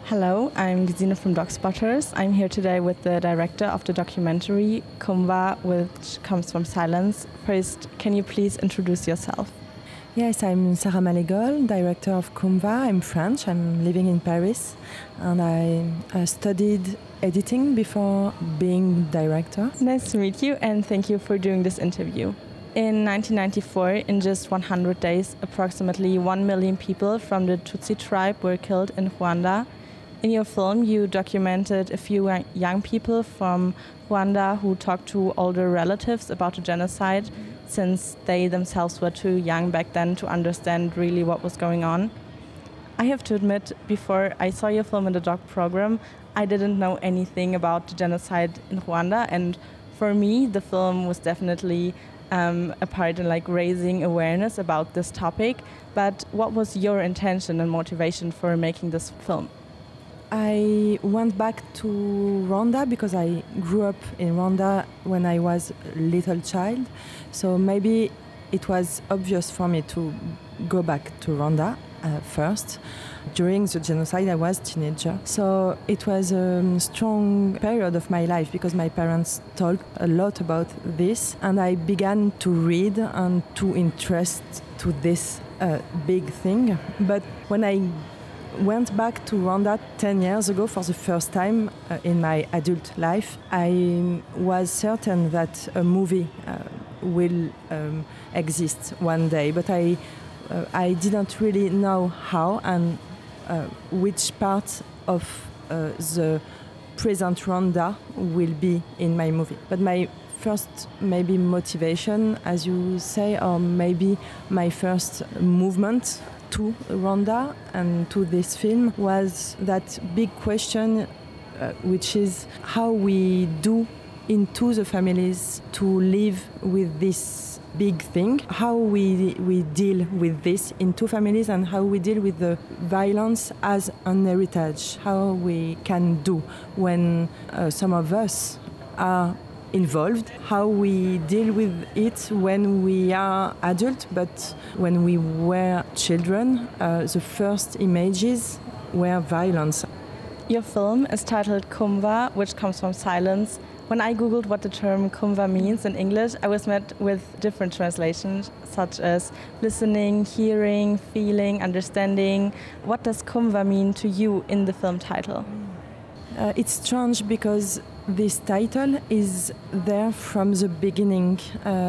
Hello, I'm Gesine from Dogspotters. I'm here today with the director of the documentary Kumva, which comes from silence. First, can you please introduce yourself? Yes, I'm Sarah Malégol, director of Kumva. I'm French, I'm living in Paris, and I studied editing before being director. Nice to meet you, and thank you for doing this interview. In 1994, in just 100 days, approximately 1 million people from the Tutsi tribe were killed in Rwanda. In your film, you documented a few young people from Rwanda who talked to older relatives about the genocide, since they themselves were too young back then to understand really what was going on. I have to admit, before I saw your film in the doc program, I didn't know anything about the genocide in Rwanda, and for me, the film was definitely a part in raising awareness about this topic. But what was your intention and motivation for making this film? I went back to Rwanda because I grew up in Rwanda when I was a little child. So maybe it was obvious for me to go back to Rwanda first. During the genocide, I was a teenager. So it was a strong period of my life because my parents talked a lot about this. And I began to read and to interest to this big thing. But when I went back to Rwanda 10 years ago for the first time in my adult life, I was certain that a movie will exist one day, but I didn't really know how and which part of the present Rwanda will be in my movie. But my first maybe motivation, as you say, or maybe my first movement to Rwanda and to this film was that big question, which is how we do into the families to live with this big thing, how we deal with this in two families, and how we deal with the violence as an heritage, how we can do when some of us are involved, how we deal with it when we are adults, but when we were children, the first images were violence. Your film is titled Kumva, which comes from silence. When I googled what the term Kumva means in English, I was met with different translations, such as listening, hearing, feeling, understanding. What does Kumva mean to you in the film title? It's strange because this title is there from the beginning.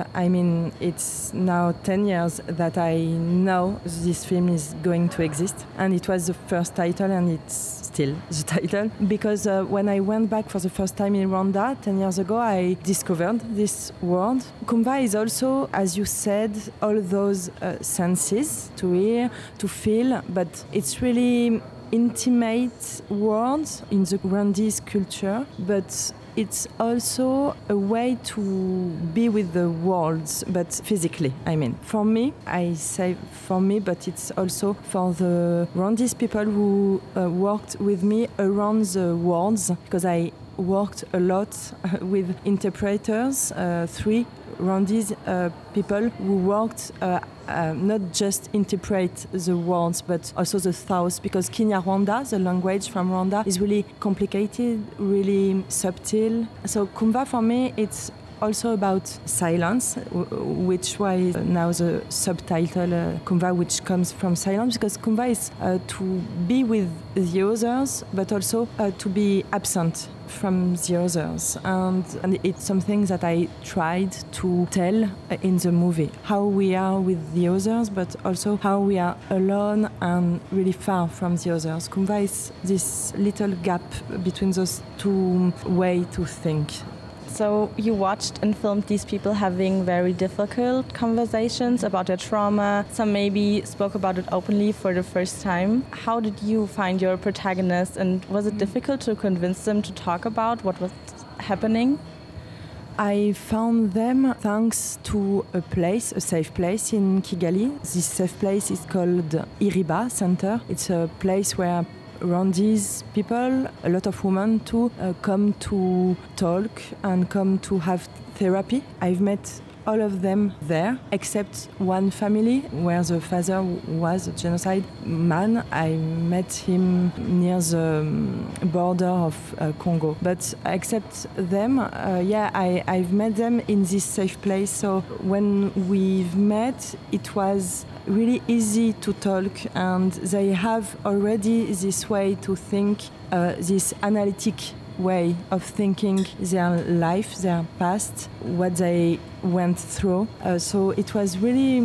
It's now 10 years that I know this film is going to exist. And it was the first title, and it's still the title. Because when I went back for the first time in Rwanda 10 years ago, I discovered this word. Kumva is also, as you said, all those senses, to hear, to feel, but it's really intimate words in the Rwandese culture, but it's also a way to be with the world, but physically, For me, I say for me, but it's also for the Rwandese people who worked with me around the words, because I worked a lot with interpreters, 3 Rwandese people who worked not just interpret the words, but also the thoughts, because Kinyarwanda, the language from Rwanda, is really complicated, really subtle. So Kumva for me, it's also about silence, which was now the subtitle Kumva, which comes from silence, because Kumva is to be with the others, but also to be absent from the others. And it's something that I tried to tell in the movie, how we are with the others, but also how we are alone and really far from the others. Kumva is this little gap between those two ways to think. So you watched and filmed these people having very difficult conversations about their trauma. Some maybe spoke about it openly for the first time. How did you find your protagonists, and was it difficult to convince them to talk about what was happening? I found them thanks to a place, a safe place in Kigali. This safe place is called Iriba Center. It's a place where Rwandese people, a lot of women too, come to talk and come to have therapy. I've met all of them there, except one family where the father was a genocide man. I met him near the border of Congo. But except them, I've met them in this safe place. So when we've met, it was really easy to talk, and they have already this way to think, this analytic way of thinking their life, their past, what they went through. So it was really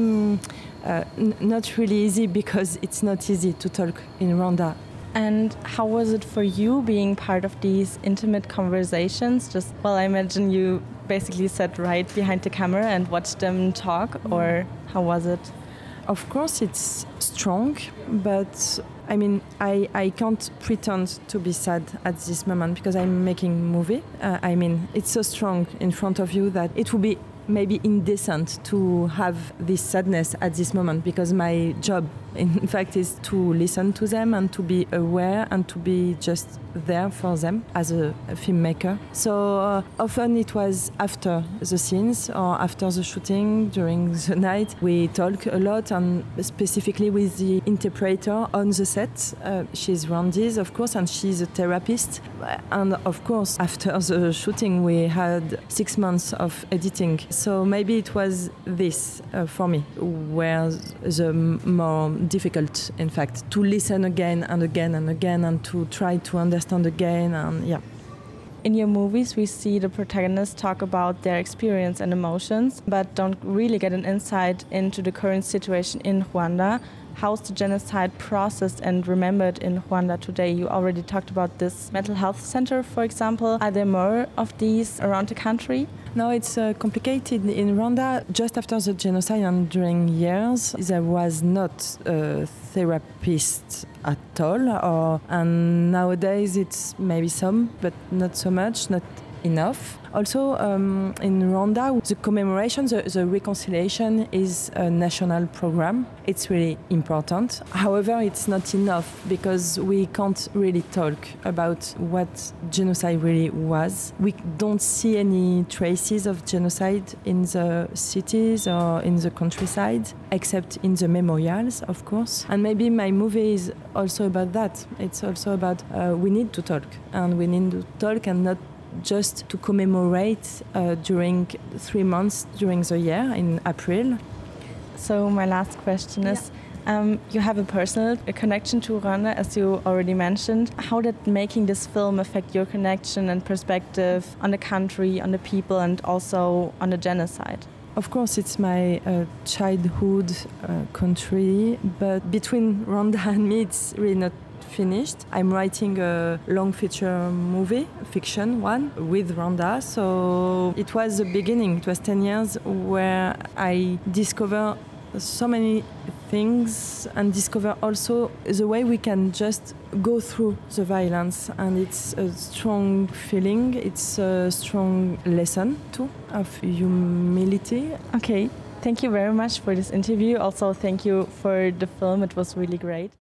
not really easy, because it's not easy to talk in Rwanda. And how was it for you being part of these intimate conversations? I imagine you basically sat right behind the camera and watched them talk, or how was it? Of course, it's strong, but I mean, I can't pretend to be sad at this moment, because I'm making a movie. It's so strong in front of you that it would be maybe indecent to have this sadness at this moment, because my job, in fact, is to listen to them and to be aware and to be just there for them as a filmmaker. So often it was after the scenes or after the shooting, during the night, we talk a lot, and specifically with the interpreter on the set. She's Rwandese, of course, and she's a therapist. And of course, after the shooting, we had 6 months of editing. So maybe it was this for me, where the more difficult, in fact, to listen again and again and again, and to try to understand again. And yeah. In your movies, we see the protagonists talk about their experience and emotions, but don't really get an insight into the current situation in Rwanda. How's the genocide processed and remembered in Rwanda today? You already talked about this mental health center, for example. Are there more of these around the country? No, it's complicated. In Rwanda, just after the genocide and during years, there was not a therapist at all. And nowadays it's maybe some, but not so much, not enough. Also, in Rwanda, the commemoration, the reconciliation is a national program. It's really important. However, it's not enough, because we can't really talk about what genocide really was. We don't see any traces of genocide in the cities or in the countryside, except in the memorials, of course. And maybe my movie is also about that. It's also about we need to talk, and we need to talk, and not just to commemorate during 3 months during the year in April. So my last question is, you have a personal connection to Rwanda, as you already mentioned. How did making this film affect your connection and perspective on the country, on the people, and also on the genocide? Of course, it's my childhood country, but between Rwanda and me, it's really not finished. I'm writing a long feature movie, fiction one, with Rwanda. So it was the beginning. It was 10 years where I discovered so many things, and discover also the way we can just go through the violence. And it's a strong feeling. It's a strong lesson too of humility. Okay, thank you very much for this interview. Also, thank you for the film. It was really great.